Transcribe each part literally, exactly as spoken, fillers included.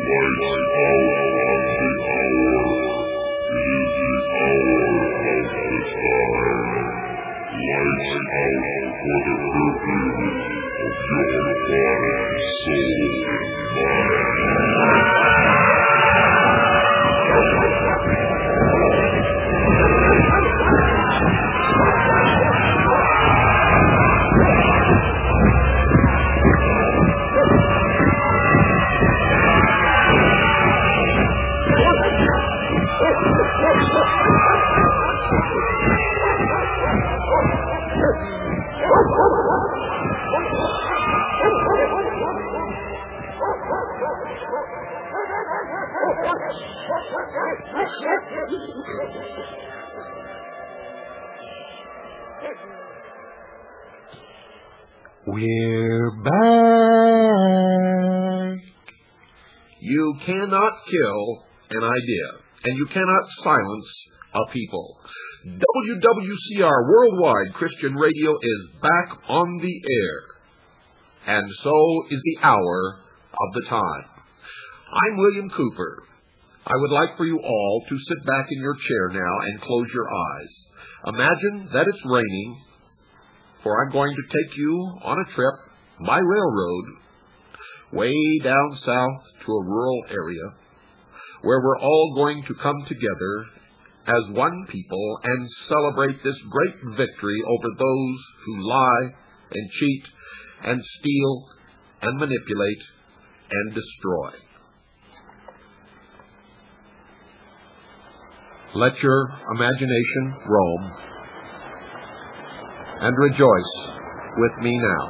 We're back. You cannot kill an idea, and you cannot silence a people. W W C R Worldwide Christian Radio is back on the air, and so is the hour of the time. I'm William Cooper. I would like for you all to sit back in your chair now and close your eyes. Imagine that it's raining, for I'm going to take you on a trip by railroad way down south to a rural area where we're all going to come together as one people and celebrate this great victory over those who lie and cheat and steal and manipulate and destroy. Let your imagination roam and rejoice with me now.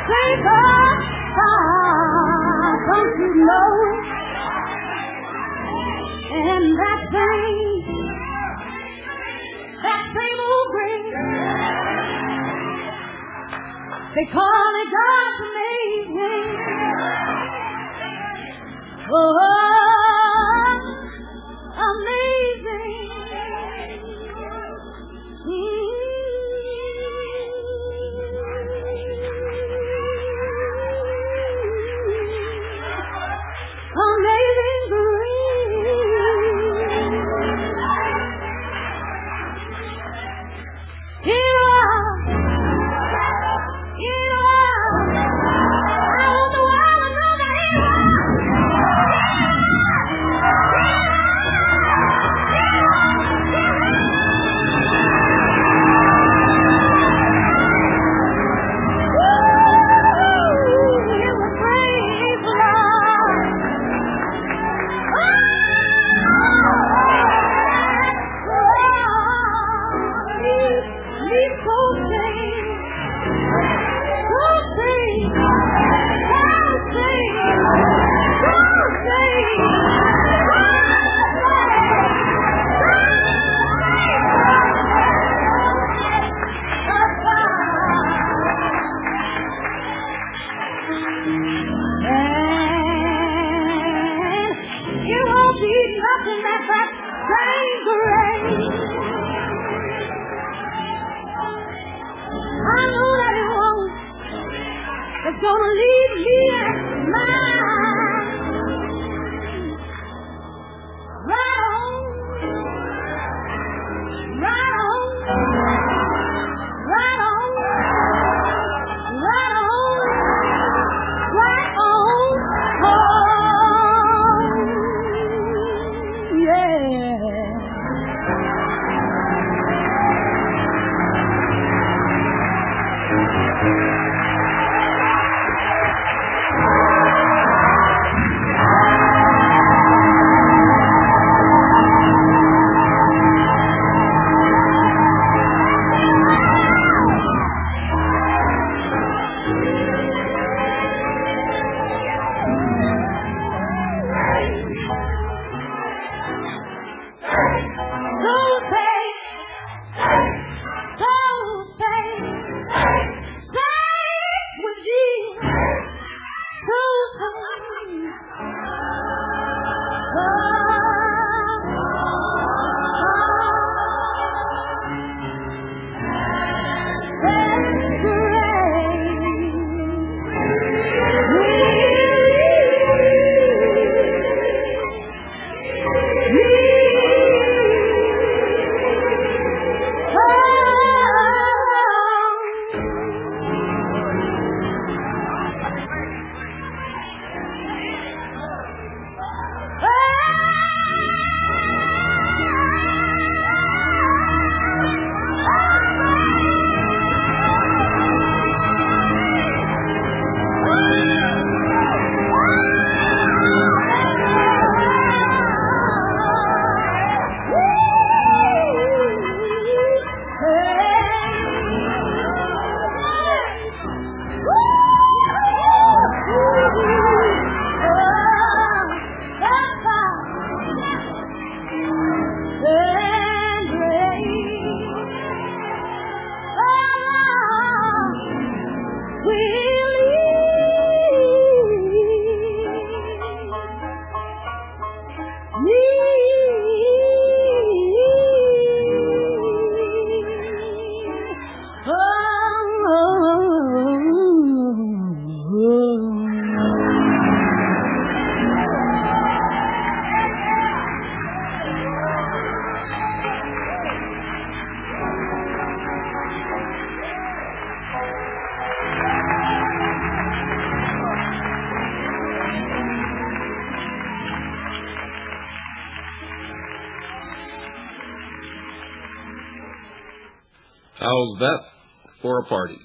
Say goodbye, don't you know? And that thing, that same old ring, they call it God's amazing. Oh, amazing. Mm-hmm. Amazing grace. Here I am. Here I am. I want the world to know that here I am. It's gonna leave me mine. Right on, right on, right on, right on, right on, home. Yeah. How's that for a party?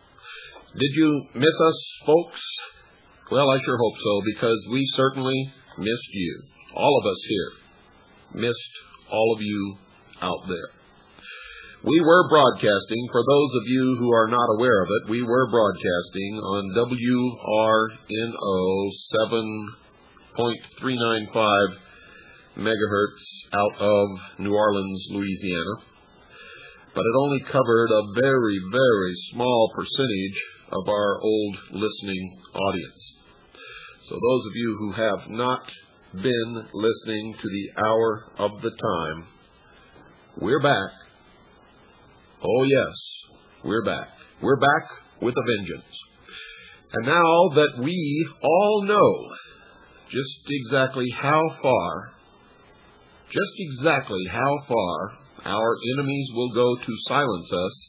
Did you miss us, folks? Well, I sure hope so, because we certainly missed you. All of us here missed all of you out there. We were broadcasting, for those of you who are not aware of it, we were broadcasting on W R N O seven point three nine five megahertz out of New Orleans, Louisiana. But it only covered a very, very small percentage of our old listening audience. So those of you who have not been listening to the Hour of the Time, we're back. Oh yes, we're back. We're back with a vengeance. And now that we all know just exactly how far, just exactly how far our enemies will go to silence us,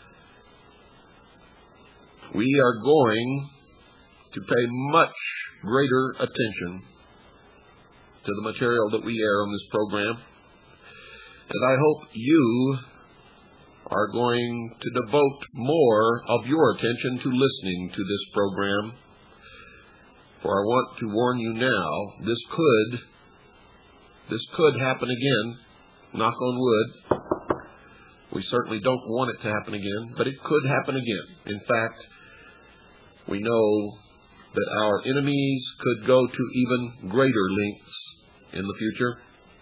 we are going to pay much greater attention to the material that we air on this program. And I hope you are going to devote more of your attention to listening to this program. For I want to warn you now, this could, this could happen again. Knock on wood. We certainly don't want it to happen again, but it could happen again. In fact, we know that our enemies could go to even greater lengths in the future.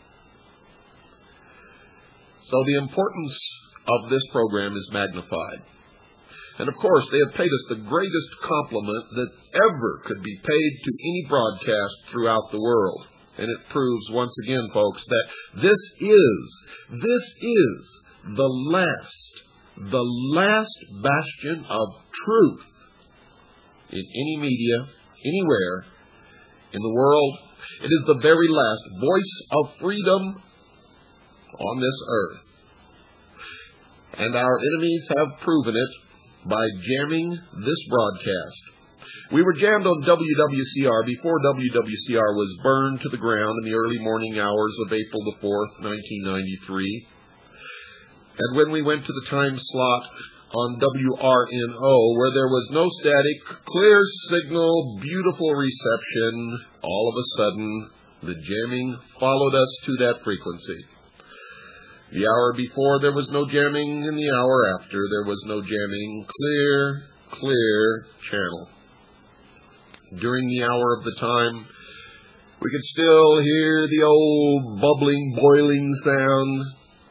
So the importance of this program is magnified. And of course, they have paid us the greatest compliment that ever could be paid to any broadcast throughout the world. And it proves once again, folks, that this is, this is the last, the last bastion of truth in any media, anywhere in the world. It is the very last voice of freedom on this earth. And our enemies have proven it by jamming this broadcast. We were jammed on W W C R before W W C R was burned to the ground in the early morning hours of April the fourth, nineteen ninety-three. And when we went to the time slot on W R N O, where there was no static, clear signal, beautiful reception, all of a sudden, the jamming followed us to that frequency. The hour before, there was no jamming, and the hour after, there was no jamming. Clear, clear channel. During the hour of the time, we could still hear the old bubbling, boiling sound.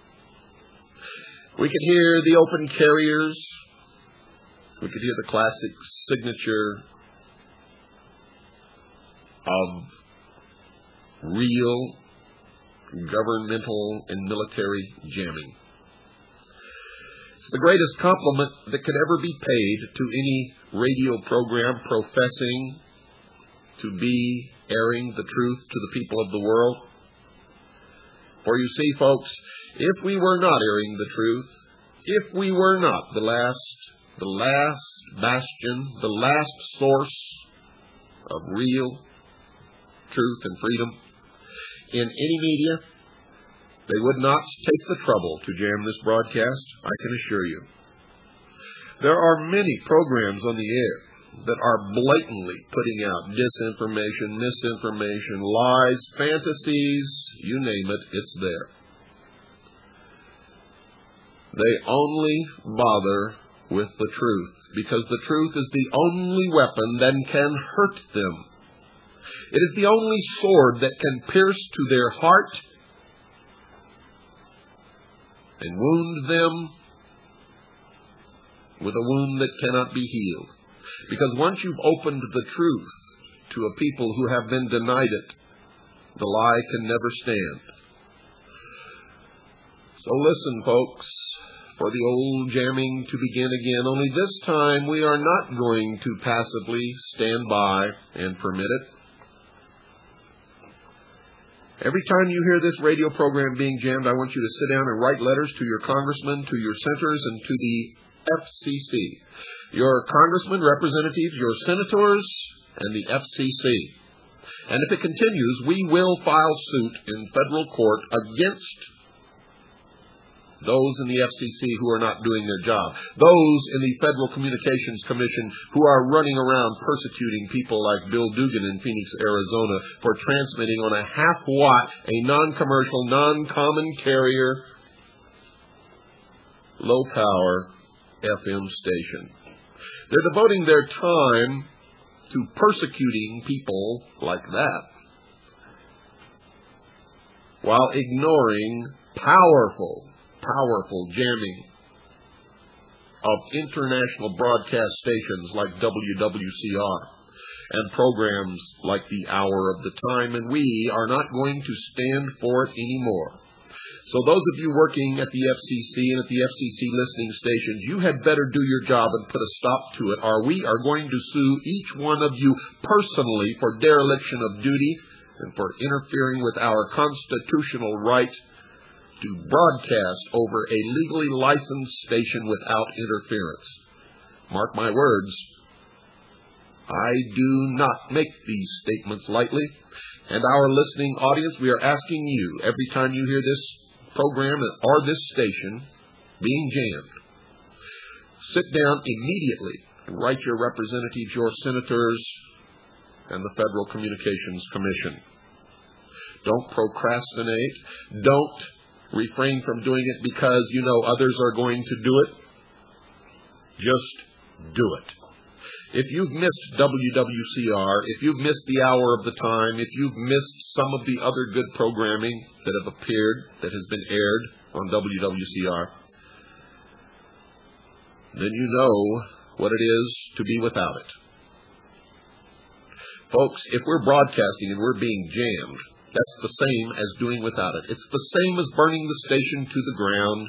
We could hear the open carriers. We could hear the classic signature of real governmental and military jamming. It's the greatest compliment that could ever be paid to any radio program professing to be airing the truth to the people of the world. For you see, folks, if we were not airing the truth, if we were not the last, the last bastion, the last source of real truth and freedom in any media, they would not take the trouble to jam this broadcast, I can assure you. There are many programs on the air that are blatantly putting out disinformation, misinformation, lies, fantasies, you name it, it's there. They only bother with the truth, because the truth is the only weapon that can hurt them. It is the only sword that can pierce to their heart and wound them with a wound that cannot be healed. Because once you've opened the truth to a people who have been denied it, the lie can never stand. So listen, folks, for the old jamming to begin again, only this time we are not going to passively stand by and permit it. Every time you hear this radio program being jammed, I want you to sit down and write letters to your congressmen, to your senators, and to the F C C. Your congressmen, representatives, your senators, and the F C C. And if it continues, we will file suit in federal court against those in the F C C who are not doing their job, those in the Federal Communications Commission who are running around persecuting people like Bill Dugan in Phoenix, Arizona, for transmitting on a half-watt, a non-commercial, non-common carrier low-power F M station. They're devoting their time to persecuting people like that, while ignoring powerful, powerful jamming of international broadcast stations like W W C R and programs like the Hour of the Time, and we are not going to stand for it anymore. So those of you working at the F C C and at the F C C listening stations, you had better do your job and put a stop to it, or we are going to sue each one of you personally for dereliction of duty and for interfering with our constitutional right to broadcast over a legally licensed station without interference. Mark my words, I do not make these statements lightly. And our listening audience, we are asking you, every time you hear this program or this station being jammed, sit down immediately and write your representatives, your senators, and the Federal Communications Commission. Don't procrastinate. Don't refrain from doing it because you know others are going to do it. Just do it. If you've missed W W C R, if you've missed the Hour of the Time, if you've missed some of the other good programming that have appeared, that has been aired on W W C R, then you know what it is to be without it. Folks, if we're broadcasting and we're being jammed, that's the same as doing without it. It's the same as burning the station to the ground.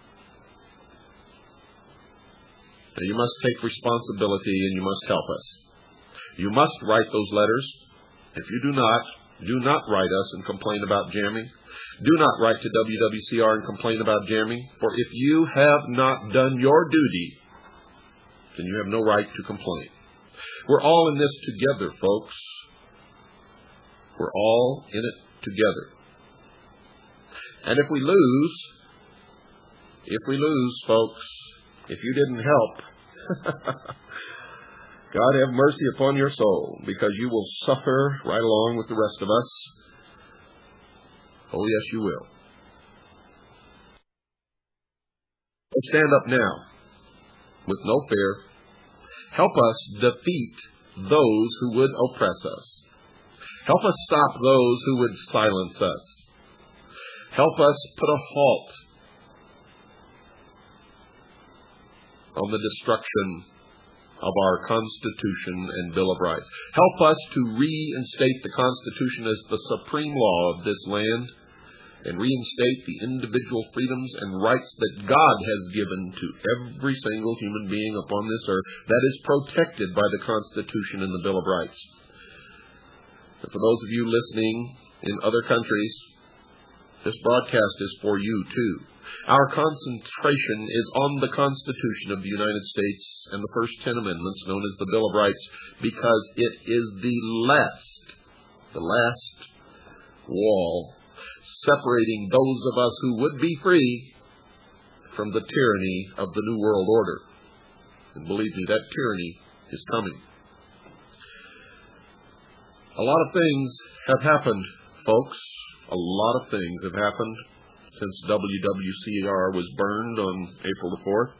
Now, you must take responsibility and you must help us. You must write those letters. If you do not, do not write us and complain about jamming. Do not write to W W C R and complain about jamming. For if you have not done your duty, then you have no right to complain. We're all in this together, folks. We're all in it together. And if we lose, if we lose, folks, if you didn't help, God have mercy upon your soul, because you will suffer right along with the rest of us. Oh, yes, you will. So stand up now with no fear. Help us defeat those who would oppress us. Help us stop those who would silence us. Help us put a halt on the destruction of our Constitution and Bill of Rights. Help us to reinstate the Constitution as the supreme law of this land and reinstate the individual freedoms and rights that God has given to every single human being upon this earth that is protected by the Constitution and the Bill of Rights. And for those of you listening in other countries, this broadcast is for you too. Our concentration is on the Constitution of the United States and the first ten amendments, known as the Bill of Rights, because it is the last, the last wall separating those of us who would be free from the tyranny of the New World Order. And believe me, that tyranny is coming. A lot of things have happened, folks. A lot of things have happened since W W C R was burned on April the fourth.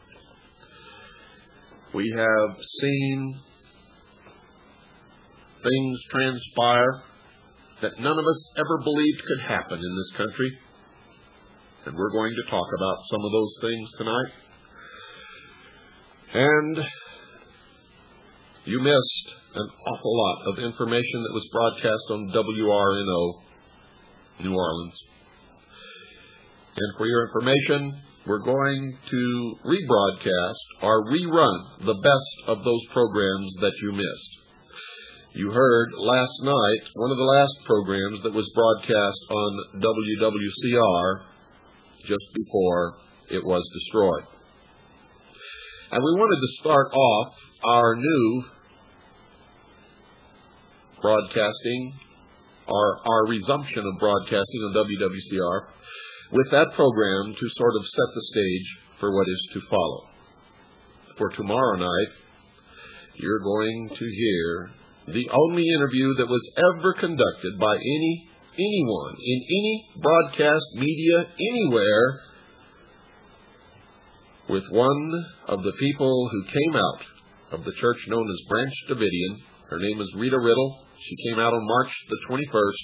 We have seen things transpire that none of us ever believed could happen in this country. And we're going to talk about some of those things tonight. And you missed an awful lot of information that was broadcast on W R N O, New Orleans. And for your information, we're going to rebroadcast or rerun the best of those programs that you missed. You heard last night one of the last programs that was broadcast on W W C R just before it was destroyed. And we wanted to start off our new broadcasting, or our resumption of broadcasting on W W C R, with that program to sort of set the stage for what is to follow. For tomorrow night, you're going to hear the only interview that was ever conducted by any anyone in any broadcast media anywhere with one of the people who came out of the church known as Branch Davidian. Her name is Rita Riddle. She came out on March the twenty-first.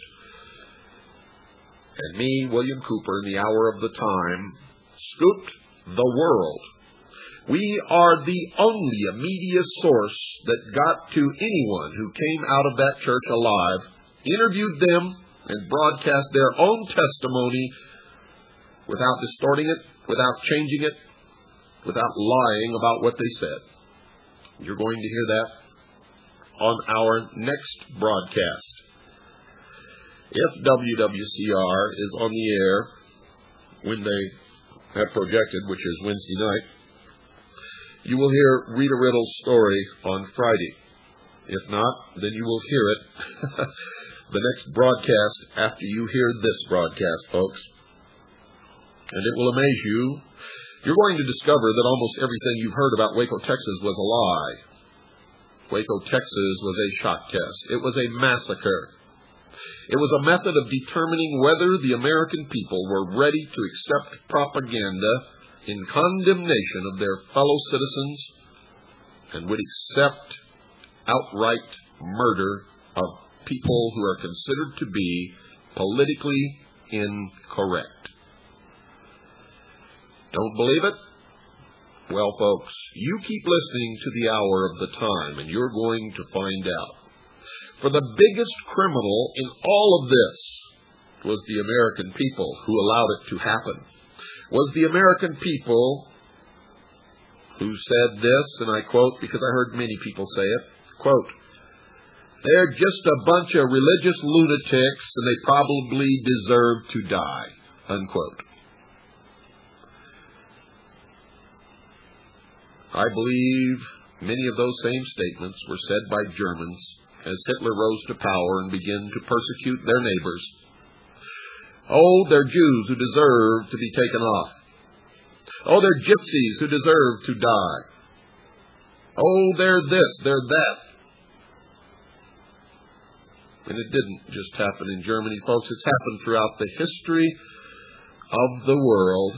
And me, William Cooper, in the hour of the time, scooped the world. We are the only media source that got to anyone who came out of that church alive, interviewed them, and broadcast their own testimony without distorting it, without changing it, without lying about what they said. You're going to hear that on our next broadcast. If W W C R is on the air when they have projected, which is Wednesday night, you will hear Rita Riddle's story on Friday. If not, then you will hear it the next broadcast after you hear this broadcast, folks. And it will amaze you. You're going to discover that almost everything you've heard about Waco, Texas was a lie. Waco, Texas was a shock test. It was a massacre. It was a method of determining whether the American people were ready to accept propaganda in condemnation of their fellow citizens and would accept outright murder of people who are considered to be politically incorrect. Don't believe it? Well, folks, you keep listening to the hour of the time, and you're going to find out. For the biggest criminal in all of this was the American people who allowed it to happen. Was the American people who said this, and I quote, because I heard many people say it, quote, "They're just a bunch of religious lunatics, and they probably deserve to die," unquote. I believe many of those same statements were said by Germans as Hitler rose to power and began to persecute their neighbors. Oh, they're Jews who deserve to be taken off. Oh, they're gypsies who deserve to die. Oh, they're this, they're that. And it didn't just happen in Germany, folks. It's happened throughout the history of the world.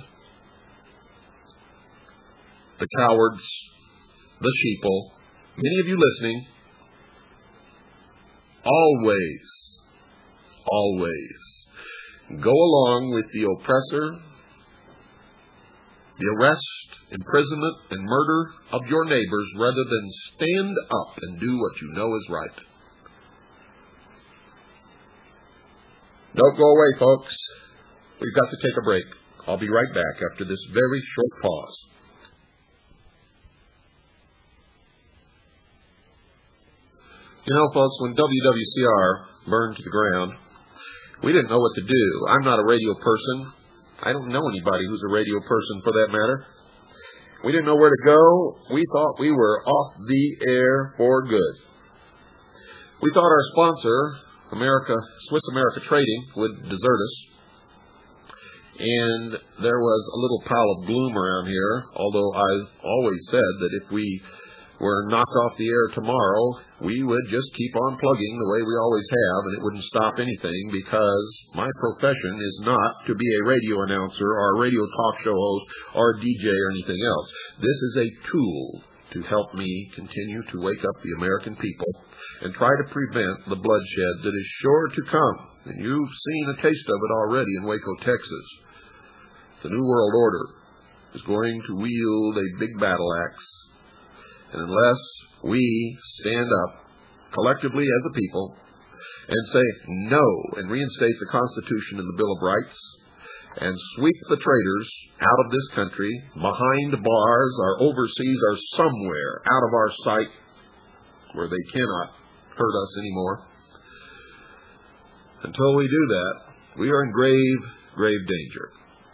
The cowards, the sheeple, many of you listening, always, always go along with the oppressor, the arrest, imprisonment, and murder of your neighbors rather than stand up and do what you know is right. Don't go away, folks. We've got to take a break. I'll be right back after this very short pause. You know, folks, when W W C R burned to the ground, we didn't know what to do. I'm not a radio person. I don't know anybody who's a radio person, for that matter. We didn't know where to go. We thought we were off the air for good. We thought our sponsor, America, Swiss America Trading, would desert us. And there was a little pile of gloom around here, although I've always said that if we were knocked off the air tomorrow, we would just keep on plugging the way we always have, and it wouldn't stop anything, because my profession is not to be a radio announcer or a radio talk show host or a D J or anything else. This is a tool to help me continue to wake up the American people and try to prevent the bloodshed that is sure to come. And you've seen a taste of it already in Waco, Texas. The New World Order is going to wield a big battle axe. And unless we stand up collectively as a people and say no and reinstate the Constitution and the Bill of Rights and sweep the traitors out of this country behind bars or overseas or somewhere out of our sight where they cannot hurt us anymore, until we do that, we are in grave, grave danger.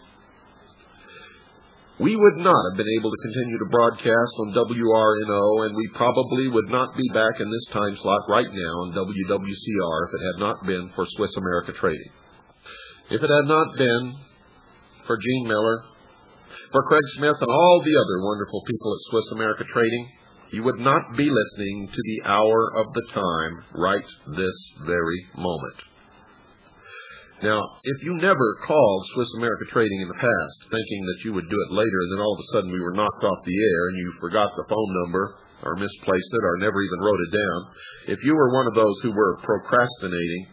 We would not have been able to continue to broadcast on W R N O, and we probably would not be back in this time slot right now on W W C R if it had not been for Swiss America Trading. If it had not been for Gene Miller, for Craig Smith, and all the other wonderful people at Swiss America Trading, you would not be listening to the hour of the time right this very moment. Now, if you never called Swiss America Trading in the past, thinking that you would do it later, and then all of a sudden we were knocked off the air and you forgot the phone number or misplaced it or never even wrote it down, if you were one of those who were procrastinating,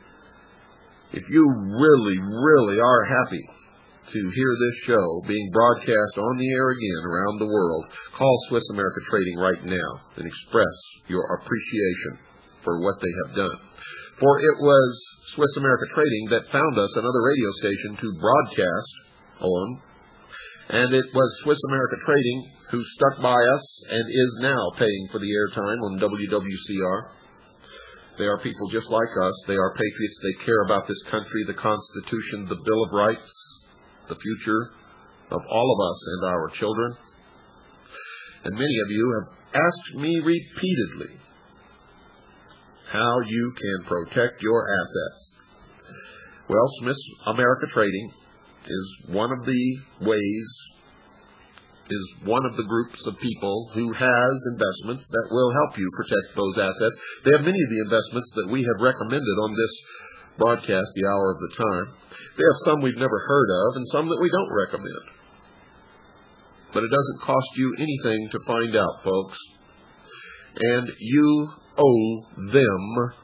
if you really, really are happy to hear this show being broadcast on the air again around the world, call Swiss America Trading right now and express your appreciation for what they have done. For it was Swiss America Trading that found us another radio station to broadcast on, and it was Swiss America Trading who stuck by us and is now paying for the airtime on W W C R. They are people just like us. They are patriots. They care about this country, the Constitution, the Bill of Rights, the future of all of us and our children. And many of you have asked me repeatedly how you can protect your assets. Well, Swiss America Trading is one of the ways, is one of the groups of people who has investments that will help you protect those assets. They have many of the investments that we have recommended on this broadcast, The Hour of the Time. They have some we've never heard of and some that we don't recommend. But it doesn't cost you anything to find out, folks. And you owe them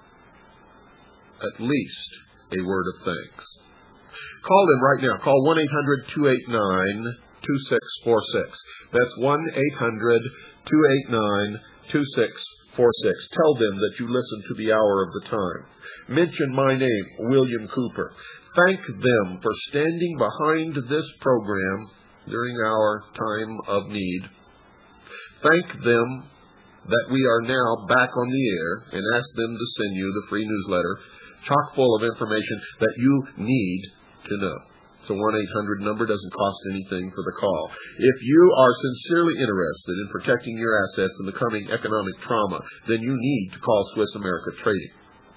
at least a word of thanks. Call them right now. Call one eight hundred, two eight nine, two six four six. That's one eight hundred, two eight nine, two six four six. Tell them that you listen to The Hour of the Time. Mention my name, William Cooper. Thank them for standing behind this program during our time of need. Thank them that we are now back on the air, and ask them to send you the free newsletter, chock full of information that you need to know. It's a one eight hundred number, doesn't cost anything for the call. If you are sincerely interested in protecting your assets in the coming economic trauma, then you need to call Swiss America Trading.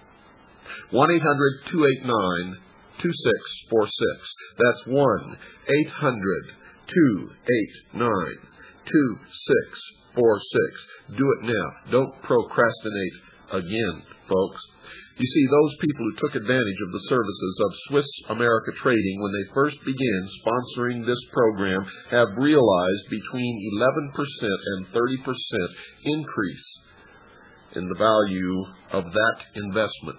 one eight hundred, two eight nine, two six four six. That's one eight hundred, two eight nine, two six four six. Do it now. Don't procrastinate again, folks. You see, those people who took advantage of the services of Swiss America Trading when they first began sponsoring this program have realized between eleven percent and thirty percent increase in the value of that investment.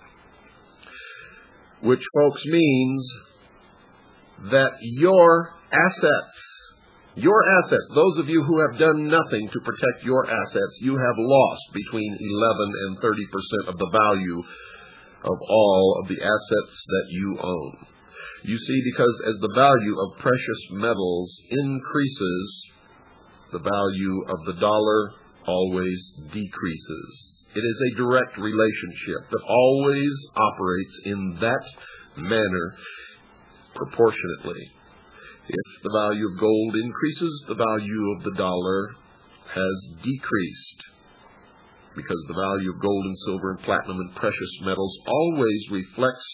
Which, folks, means that your assets, your assets, those of you who have done nothing to protect your assets, you have lost between eleven and thirty percent of the value of all of the assets that you own. You see, because as the value of precious metals increases, the value of the dollar always decreases. It is a direct relationship that always operates in that manner proportionately. If the value of gold increases, the value of the dollar has decreased, because the value of gold and silver and platinum and precious metals always reflects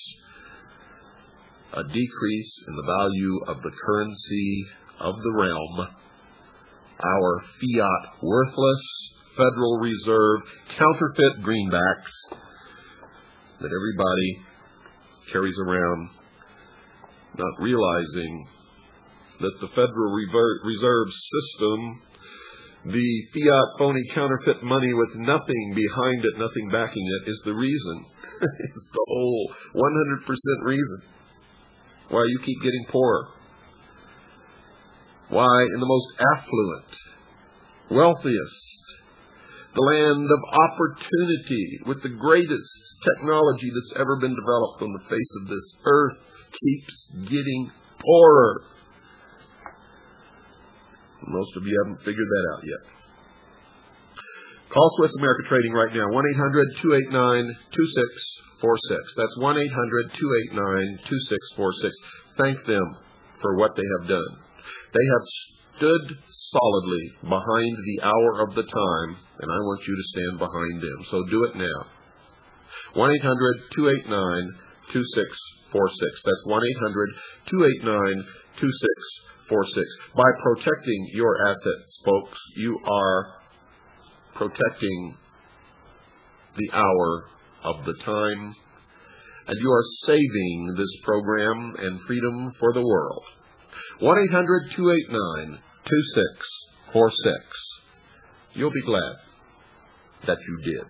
a decrease in the value of the currency of the realm, our fiat worthless Federal Reserve counterfeit greenbacks that everybody carries around, not realizing that the Federal Reserve System, the fiat phony counterfeit money with nothing behind it, nothing backing it, is the reason. It's the whole one hundred percent reason why you keep getting poorer. Why in the most affluent, wealthiest, the land of opportunity with the greatest technology that's ever been developed on the face of this earth keeps getting poorer. Most of you haven't figured that out yet. Call Swiss America Trading right now, one eight hundred, two eight nine, two six four six. That's one eight hundred, two eight nine, two six four six. Thank them for what they have done. They have stood solidly behind the Hour of the Time, and I want you to stand behind them. So do it now. one eight hundred, two eight nine, two six four six. That's one eight hundred, two eight nine, two six four six. By protecting your assets, folks, you are protecting the Hour of the Time and you are saving this program and freedom for the world. one eight hundred, two eight nine, two six four six. You'll be glad that you did.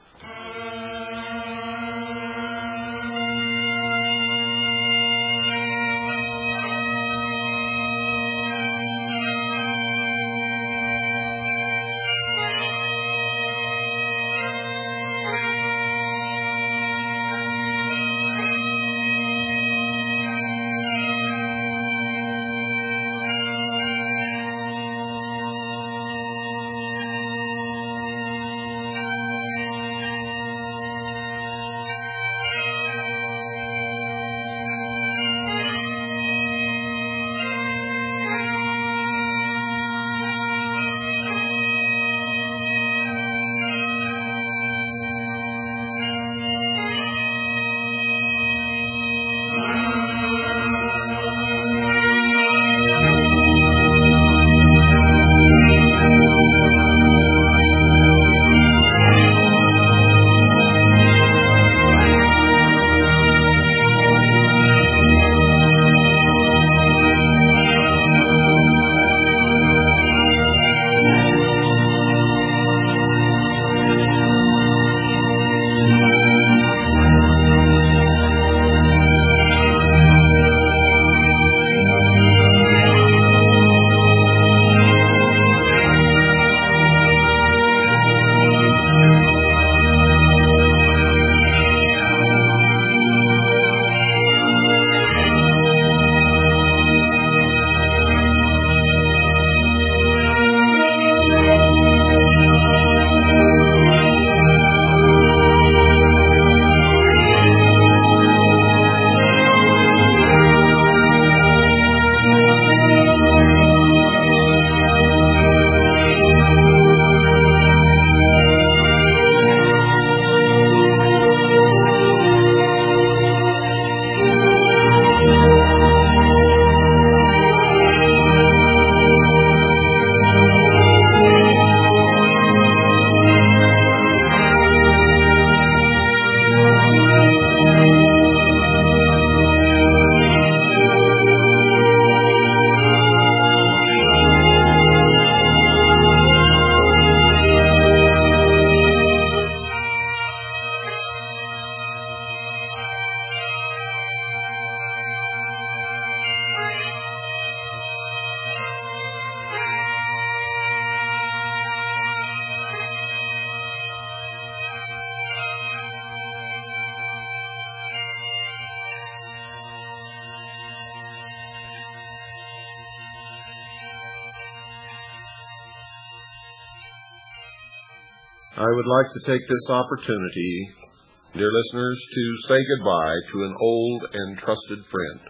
I would like to take this opportunity, dear listeners, to say goodbye to an old and trusted friend,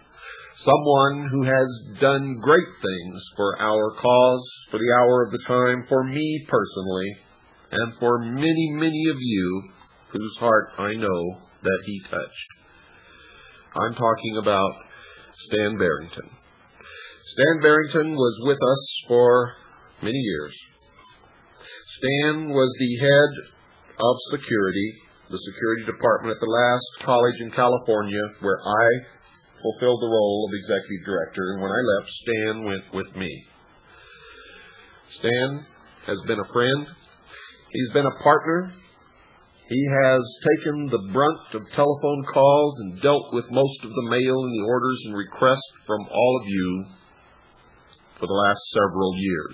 someone who has done great things for our cause, for the hour of the time, for me personally, and for many, many of you whose heart I know that he touched. I'm talking about Stan Barrington. Stan Barrington was with us for many years. Stan was the head of security, the security department at the last college in California where I fulfilled the role of executive director, and when I left, Stan went with me. Stan has been a friend. He's been a partner. He has taken the brunt of telephone calls and dealt with most of the mail and the orders and requests from all of you for the last several years.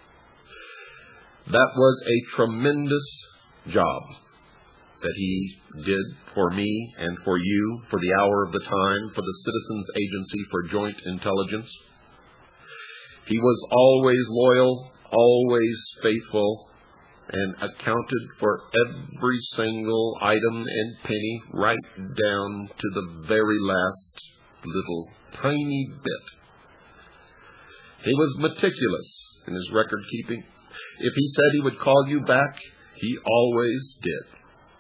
That was a tremendous job that he did for me and for you, for the hour of the time, for the Citizens Agency for Joint Intelligence. He was always loyal, always faithful, and accounted for every single item and penny right down to the very last little tiny bit. He was meticulous in his record keeping. If he said he would call you back, he always did.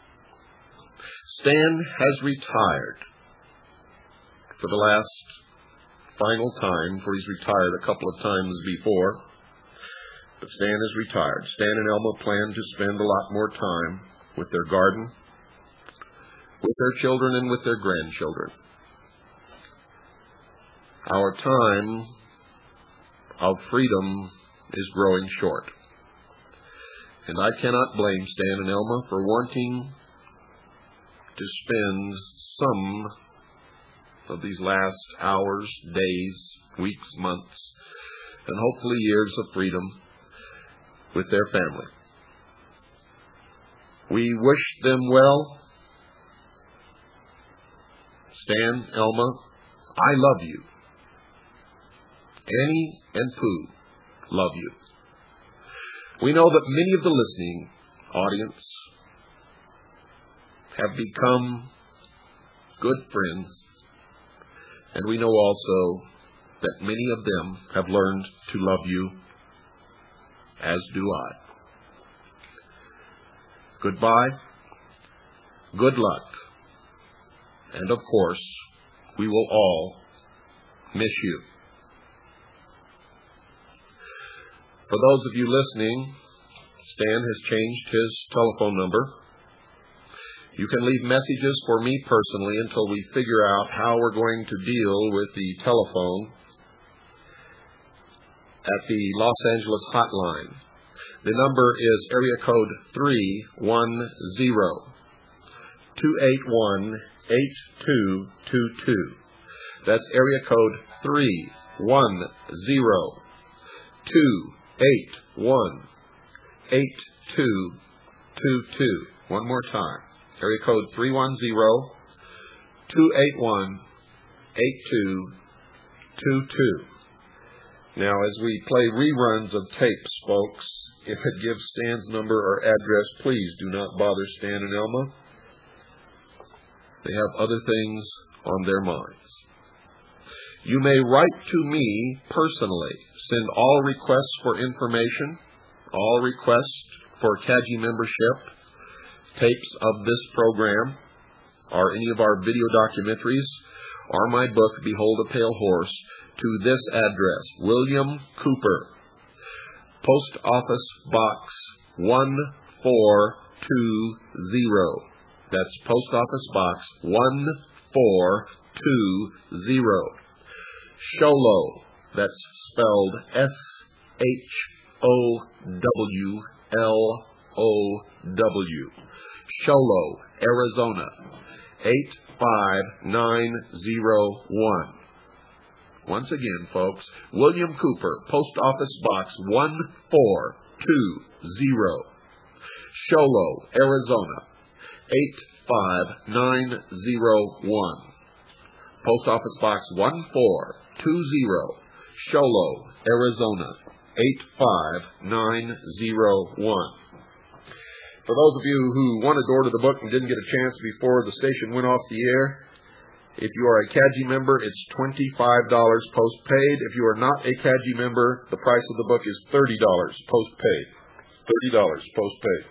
Stan has retired for the last final time, for he's retired a couple of times before. But Stan is retired. Stan and Elma plan to spend a lot more time with their garden, with their children and with their grandchildren. Our time of freedom is growing short. And I cannot blame Stan and Elma for wanting to spend some of these last hours, days, weeks, months, and hopefully years of freedom with their family. We wish them well. Stan, Elma, I love you. Annie and Pooh love you. We know that many of the listening audience have become good friends, and we know also that many of them have learned to love you, as do I. Goodbye, good luck, and of course, we will all miss you. For those of you listening, Stan has changed his telephone number. You can leave messages for me personally until we figure out how we're going to deal with the telephone at the Los Angeles hotline. The number is area code three one zero, two eight one, eight two two two. That's area code three one zero, two eight one, eight two two two. One more time. Area code three one zero, two eight one, eight two two two. Now, as we play reruns of tapes, folks, if it gives Stan's number or address, please do not bother Stan and Elma. They have other things on their minds. You may write to me personally. Send all requests for information, all requests for C A G I membership, tapes of this program, or any of our video documentaries, or my book, Behold a Pale Horse, to this address, William Cooper, Post Office Box one four two zero. That's Post Office Box one four two zero. Show Low, that's spelled S H O W L O W. Show Low, Arizona, eight five nine zero one. Once again, folks, William Cooper, Post Office Box one four two zero. Show Low, Arizona, eight five nine zero one. Post Office Box one four two zero, Show Low, Arizona, eight five nine zero one. For those of you who wanted to order the book and didn't get a chance before the station went off the air, if you are a C A G I member, it's twenty-five dollars post-paid. If you are not a C A G I member, the price of the book is thirty dollars post-paid. thirty dollars post-paid.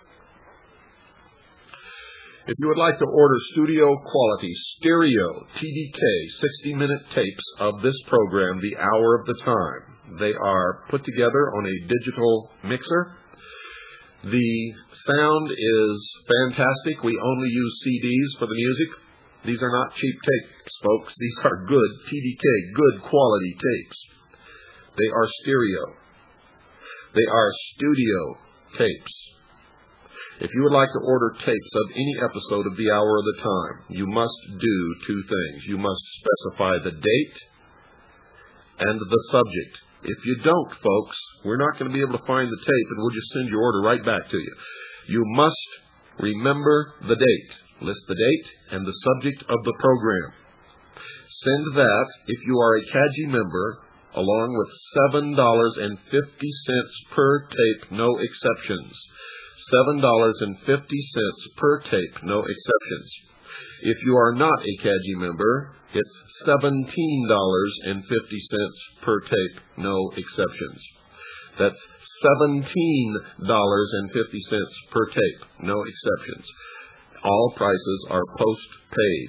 If you would like to order studio quality, stereo, T D K, sixty-minute tapes of this program, The Hour of the Time, they are put together on a digital mixer. The sound is fantastic. We only use C Ds for the music. These are not cheap tapes, folks. These are good T D K, good quality tapes. They are stereo. They are studio tapes. If you would like to order tapes of any episode of The Hour of the Time, you must do two things. You must specify the date and the subject. If you don't, folks, we're not going to be able to find the tape, and we'll just send your order right back to you. You must remember the date. List the date and the subject of the program. Send that, if you are a C A G I member, along with seven dollars and fifty cents per tape, no exceptions. seven dollars and fifty cents per tape, no exceptions. If you are not a C A G I member, it's seventeen dollars and fifty cents per tape, no exceptions. That's seventeen dollars and fifty cents per tape, no exceptions. All prices are post-paid.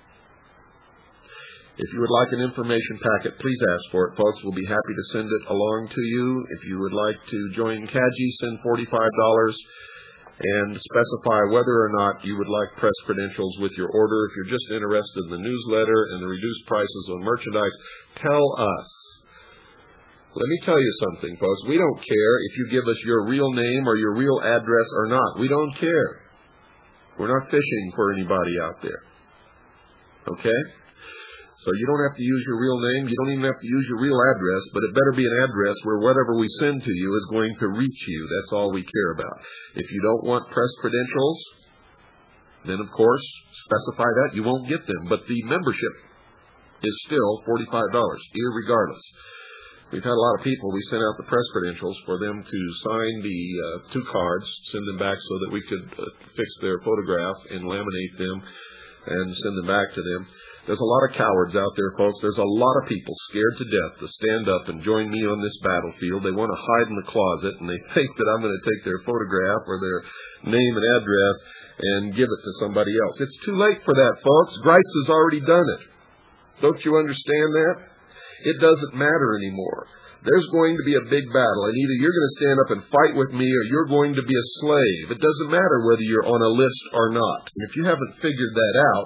If you would like an information packet, please ask for it, folks. We'll be happy to send it along to you. If you would like to join C A G I, send forty-five dollars. and specify whether or not you would like press credentials with your order. If you're just interested in the newsletter and the reduced prices on merchandise, tell us. Let me tell you something, folks. We don't care if you give us your real name or your real address or not. We don't care. We're not fishing for anybody out there. Okay? So you don't have to use your real name. You don't even have to use your real address, but it better be an address where whatever we send to you is going to reach you. That's all we care about. If you don't want press credentials, then, of course, specify that. You won't get them. But the membership is still forty-five dollars, irregardless. We've had a lot of people. We sent out the press credentials for them to sign the uh, two cards, send them back so that we could uh, fix their photograph and laminate them and send them back to them. There's a lot of cowards out there, folks. There's a lot of people scared to death to stand up and join me on this battlefield. They want to hide in the closet, and they think that I'm going to take their photograph or their name and address and give it to somebody else. It's too late for that, folks. Grice has already done it. Don't you understand that? It doesn't matter anymore. There's going to be a big battle, and either you're going to stand up and fight with me or you're going to be a slave. It doesn't matter whether you're on a list or not. And if you haven't figured that out,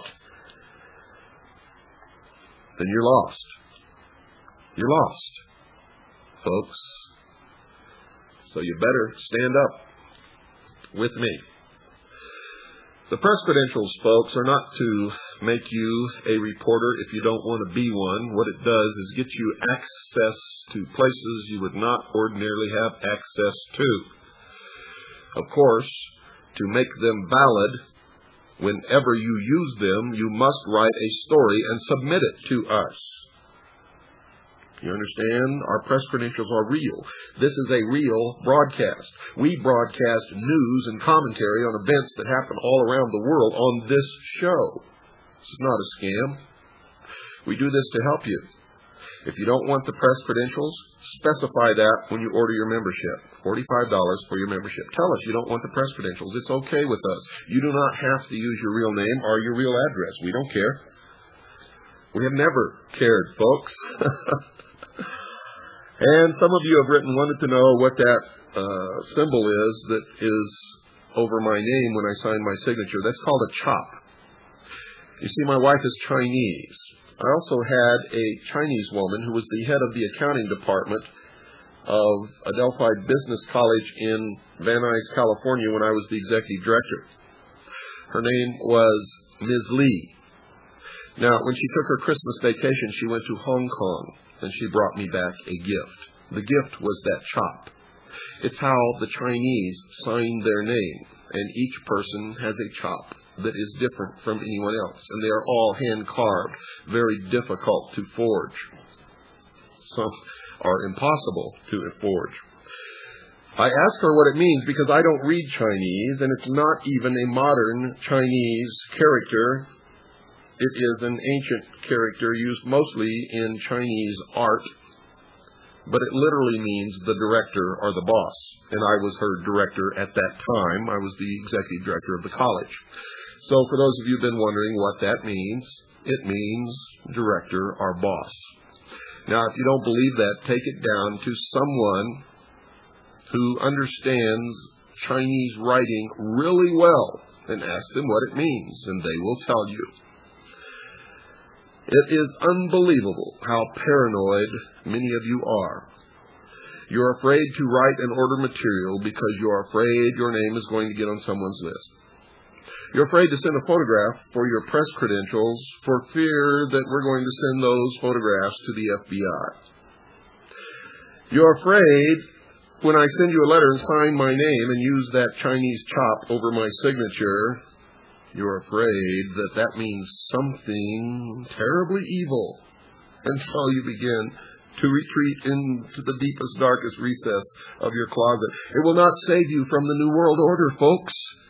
then you're lost. You're lost, folks. So you better stand up with me. The press credentials, folks, are not to make you a reporter if you don't want to be one. What it does is get you access to places you would not ordinarily have access to. Of course, to make them valid, whenever you use them, you must write a story and submit it to us. You understand? Our press credentials are real. This is a real broadcast. We broadcast news and commentary on events that happen all around the world on this show. This is not a scam. We do this to help you. If you don't want the press credentials, specify that when you order your membership. forty-five dollars for your membership. Tell us you don't want the press credentials. It's okay with us. You do not have to use your real name or your real address. We don't care. We have never cared, folks. And some of you have written, wanted to know what that uh, symbol is that is over my name when I sign my signature. That's called a chop. You see, my wife is Chinese. I also had a Chinese woman who was the head of the accounting department of Adelphi Business College in Van Nuys, California, when I was the executive director. Her name was Miz Lee. Now, when she took her Christmas vacation, she went to Hong Kong, and she brought me back a gift. The gift was that chop. It's how the Chinese sign their name, and each person has a chop that is different from anyone else, and they are all hand-carved, very difficult to forge. Some are impossible to forge. I ask her what it means because I don't read Chinese, and it's not even a modern Chinese character. It is an ancient character used mostly in Chinese art, but it literally means the director or the boss, and I was her director at that time. I was the executive director of the college. So for those of you who've been wondering what that means, it means director or boss. Now, if you don't believe that, take it down to someone who understands Chinese writing really well and ask them what it means, and they will tell you. It is unbelievable how paranoid many of you are. You're afraid to write and order material because you're afraid your name is going to get on someone's list. You're afraid to send a photograph for your press credentials for fear that we're going to send those photographs to the F B I. You're afraid when I send you a letter and sign my name and use that Chinese chop over my signature, you're afraid that that means something terribly evil. And so you begin to retreat into the deepest, darkest recess of your closet. It will not save you from the New World Order, folks.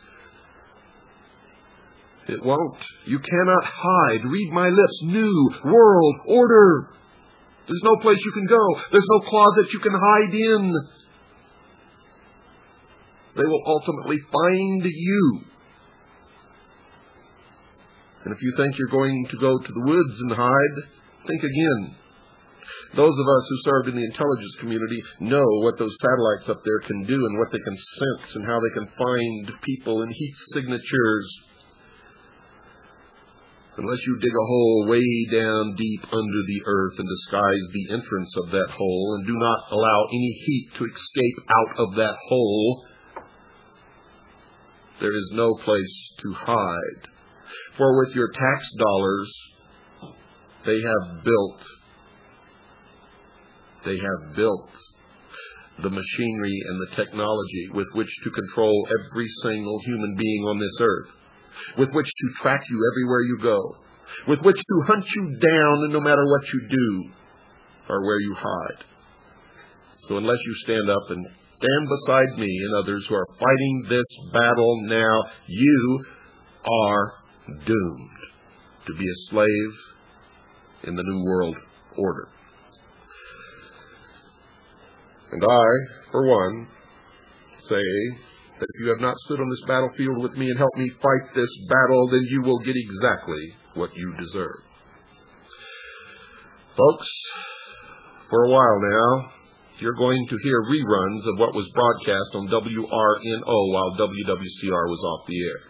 It won't. You cannot hide. Read my lips. New World Order. There's no place you can go. There's no closet you can hide in. They will ultimately find you. And if you think you're going to go to the woods and hide, think again. Those of us who served in the intelligence community know what those satellites up there can do and what they can sense and how they can find people and heat signatures. Unless you dig a hole way down deep under the earth and disguise the entrance of that hole and do not allow any heat to escape out of that hole, there is no place to hide. For with your tax dollars, they have built, they have built the machinery and the technology with which to control every single human being on this earth, with which to track you everywhere you go, with which to hunt you down no matter what you do or where you hide. So unless you stand up and stand beside me and others who are fighting this battle now, you are doomed to be a slave in the New World Order. And I, for one, say that if you have not stood on this battlefield with me and helped me fight this battle, then you will get exactly what you deserve. Folks, for a while now, you're going to hear reruns of what was broadcast on W R N O while W W C R was off the air.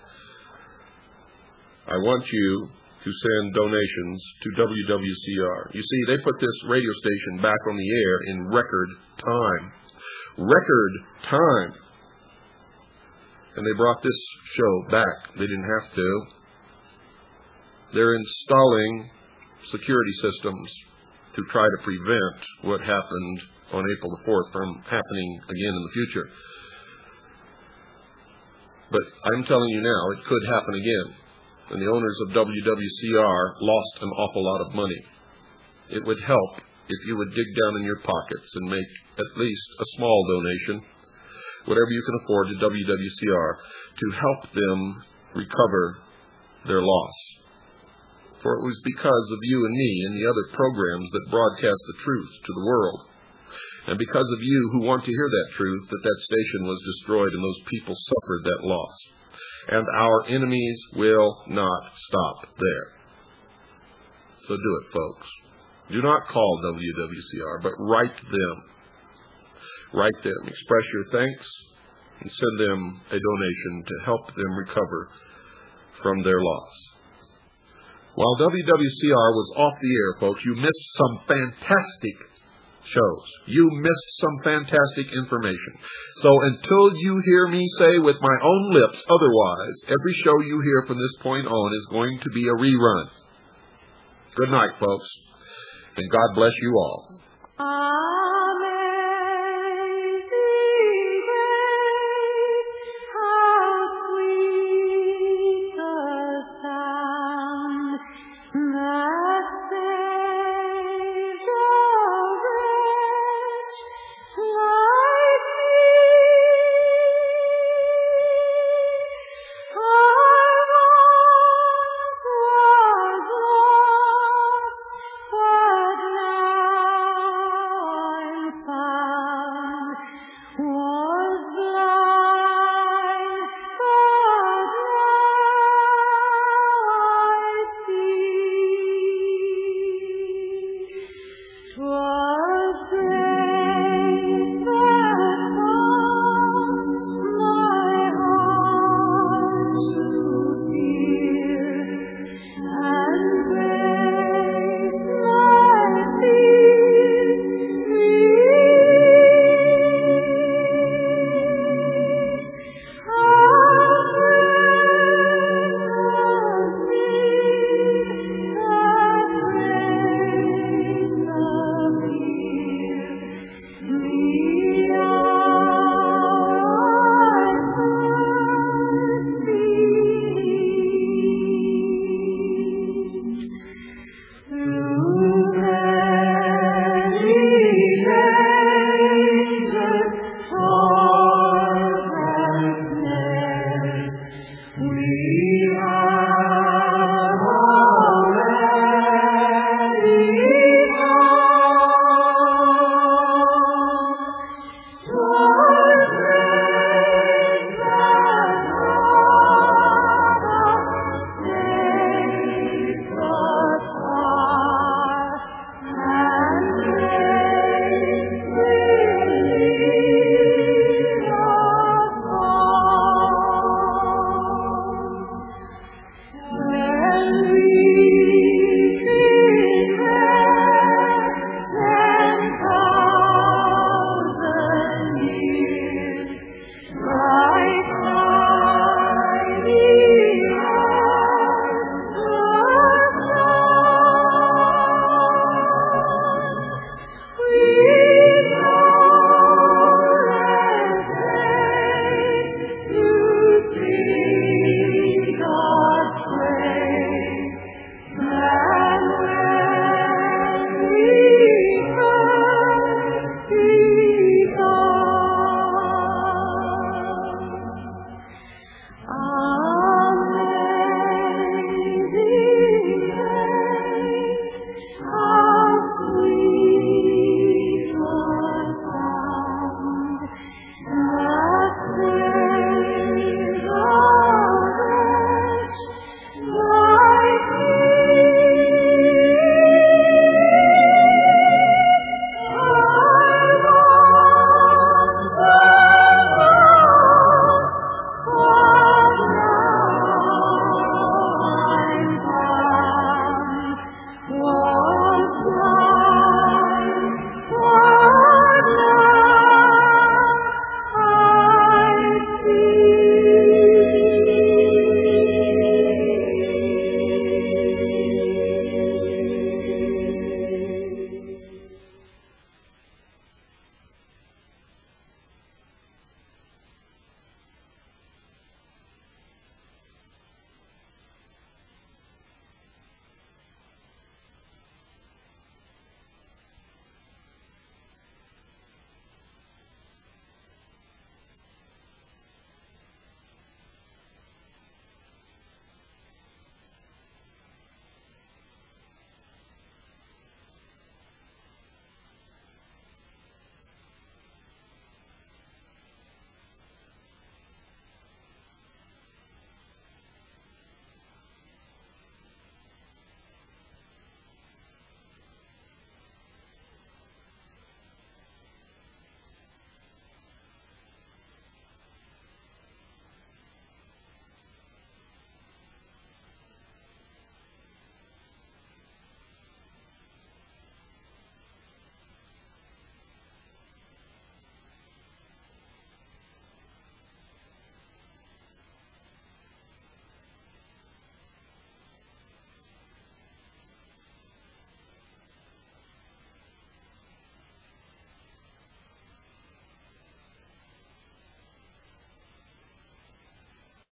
I want you to send donations to W W C R. You see, they put this radio station back on the air in record time. Record time. And they brought this show back. They didn't have to. They're installing security systems to try to prevent what happened on April the fourth from happening again in the future. But I'm telling you now, it could happen again. And the owners of W W C R lost an awful lot of money. It would help if you would dig down in your pockets and make at least a small donation, whatever you can afford, to W W C R to help them recover their loss. For it was because of you and me and the other programs that broadcast the truth to the world, and because of you who want to hear that truth, that that station was destroyed and those people suffered that loss. And our enemies will not stop there. So do it, folks. Do not call W W C R, but write them. Write them. Express your thanks and send them a donation to help them recover from their loss. While W W C R was off the air, folks, you missed some fantastic shows. You missed some fantastic information. So until you hear me say with my own lips otherwise, every show you hear from this point on is going to be a rerun. Good night, folks, and God bless you all.